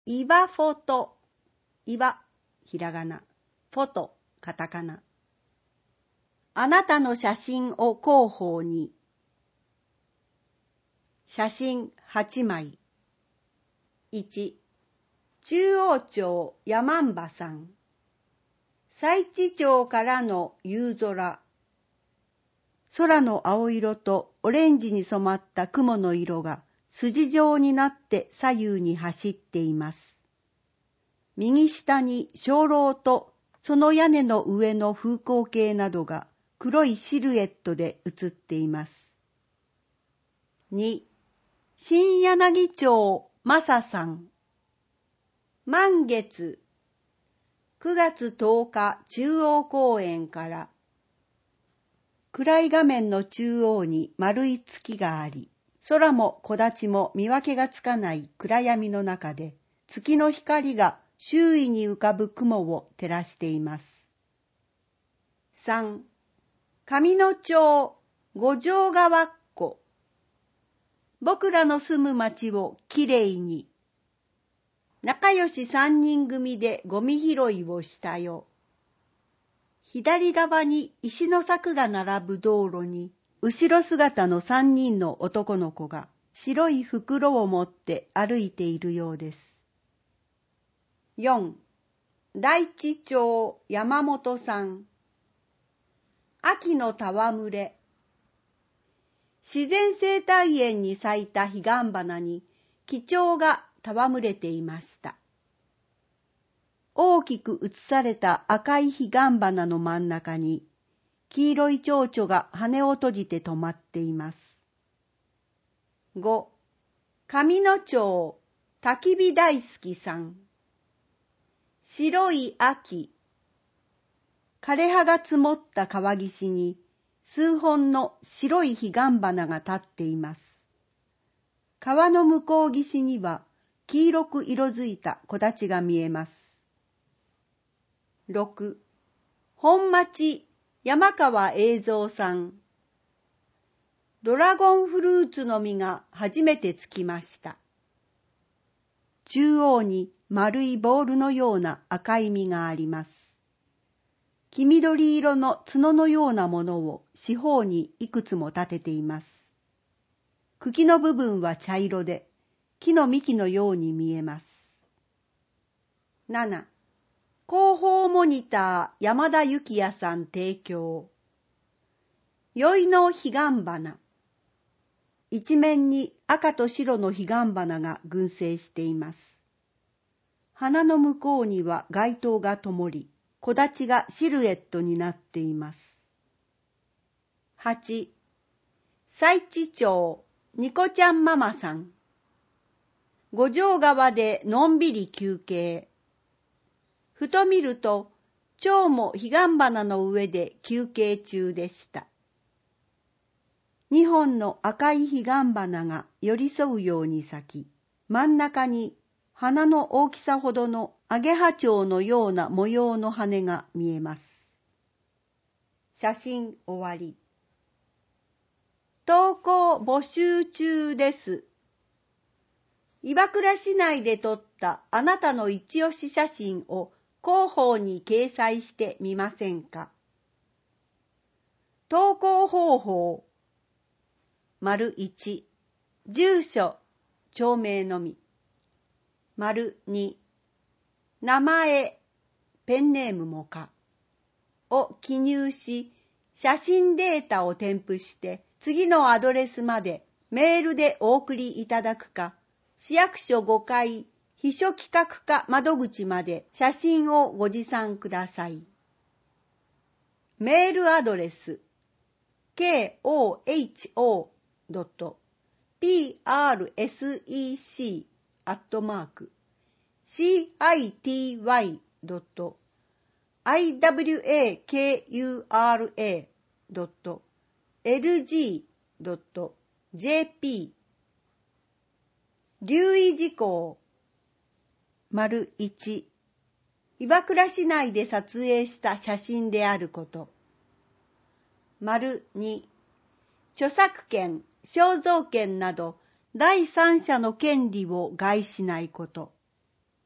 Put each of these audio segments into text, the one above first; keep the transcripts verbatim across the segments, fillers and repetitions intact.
岩フォト、岩、ひらがな、フォト、カタカナ。あなたの写真を広報に。写真はちまい。いち、中央町山んばさん。西地町からの夕空。空の青色とオレンジに染まった雲の色が筋状になって左右に走っています。右下に鐘楼とその屋根の上の風光景などが黒いシルエットで写っています。に、新柳町正さん。満月、くがつとおか中央公園から。暗い画面の中央に丸い月があり、空も木立も見分けがつかない暗闇の中で、月の光が周囲に浮かぶ雲を照らしています。さん、上野町五条川っ子。僕らの住む町をきれいに。仲良し三人組でゴミ拾いをしたよ。左側に石の柵が並ぶ道路に、後ろ姿の三人の男の子が白い袋を持って歩いているようです。よん、大地町山本さん。秋の戯れ。自然生態園に咲いた彼岸花に、几帳が戯れていました。大きく写された赤い彼岸花の真ん中に、黄色い蝶々が羽を閉じて止まっています。ご、上野町焚き火大好きさん。白い秋。枯れ葉が積もった川岸に、数本の白い彼岸花が立っています。川の向こう岸には、黄色く色づいた木立が見えます。ろく、本町山川栄三さん。ドラゴンフルーツの実が初めてつきました。中央に丸いボールのような赤い実があります。黄緑色の角のようなものを四方にいくつも立てています。茎の部分は茶色で、木の幹のように見えます。なな、広報モニター山田幸也さん提供。宵の彼岸花。一面に赤と白の彼岸花が群生しています。花の向こうには街灯が灯り、木立がシルエットになっています。はち、西地町ニコちゃんママさん。五条川でのんびり休憩。ふと見ると、蝶も彼岸花の上で休憩中でした。二本の赤い彼岸花が寄り添うように咲き、真ん中に花の大きさほどのアゲハチョウのような模様の羽が見えます。写真終わり。投稿募集中です。岩倉市内で撮ったあなたの一押し写真を広報に掲載してみませんか。投稿方法。丸いち、住所、町名のみ。丸に、名前、ペンネームもかを記入し、写真データを添付して次のアドレスまでメールでお送りいただくか、市役所ごかい秘書企画課窓口まで写真をご持参ください。メールアドレス ケーオーエイチオードットピーアールエスイーシー アットマーク シーアイティーワイ ドット アイダブリューエーケーユーアールエー ドット エルジー ドット ジェーピー。留意事項。丸いち、岩倉市内で撮影した写真であること。丸に、著作権、肖像権など第三者の権利を害しないこと。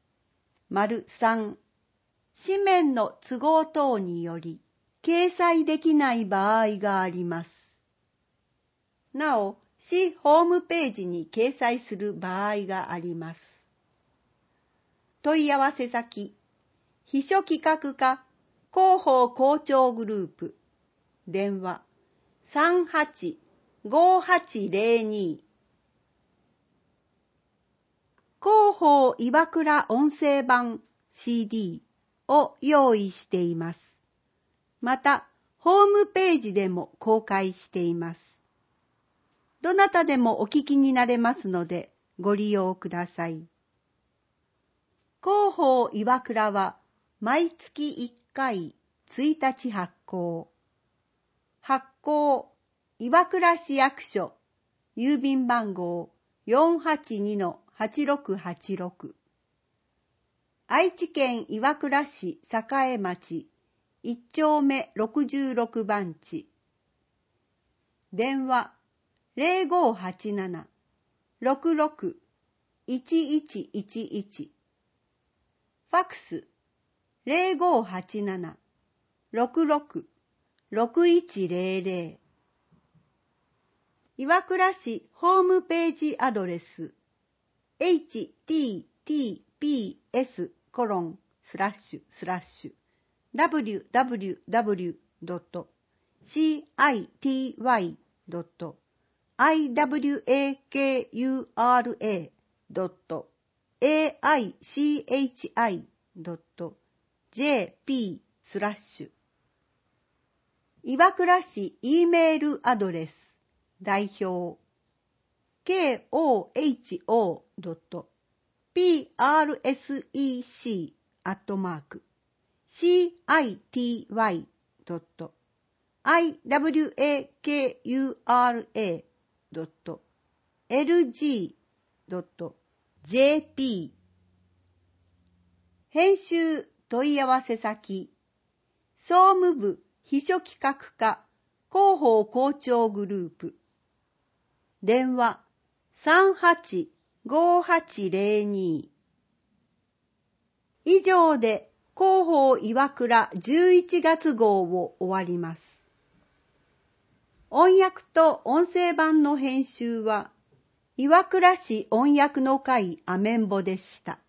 さん、紙面の都合等により掲載できない場合があります。なお、市ホームページに掲載する場合があります。問い合わせ先、秘書企画課広報校長グループ、電話 さんはちごはちゼロに 広報岩倉音声版 シーディー を用意しています。また、ホームページでも公開しています。どなたでもお聞きになれますのでご利用ください。広報岩倉は毎月いっかいついたち発行。発行、岩倉市役所、郵便番号 よんはちにのはちろくはちろく。愛知県岩倉市栄町いっちょうめろくじゅうろくばんち。電話ゼロごはちなな ろくろく いちいちいちいち。ファクスゼロごはちなな ろくろく ろくいちゼロゼロ。岩倉市ホームページアドレス エイチティーティーピーエスコロンスラッシュスラッシュダブリューダブリューダブリュードットシーアイティーワイドットアイダブリューエーケーユーアールエードットエーアイシーエイチアイドットジェーピースラッシュ岩倉市 E メールアドレス代表 ケーオーエイチオードットピーアールエスイーシーアットマークシーアイティーワイドットアイダブリューエーケーユーアールエードットエルジードットジェーピー。編集問い合わせ先、総務部秘書企画課広報校長グループ。電話 さんはちごはちゼロに。以上で広報岩倉じゅういちがつ号を終わります。音訳と音声版の編集は岩倉市音訳の会アメンボでした。